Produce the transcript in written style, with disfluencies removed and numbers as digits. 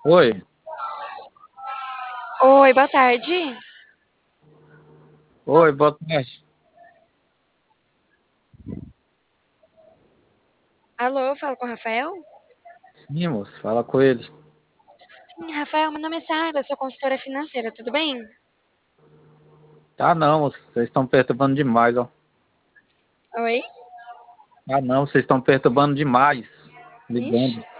Oi, Oi, boa tarde. oi, boa tarde. Alô, eu falo com o Rafael? Sim, moço, fala com ele. Sim, Rafael, meu nome é Sara, eu sou consultora financeira, tudo bem? Tá não, moço, vocês estão perturbando demais, ó. Oi? Ah não, vocês estão perturbando demais. Ixi, Ligando.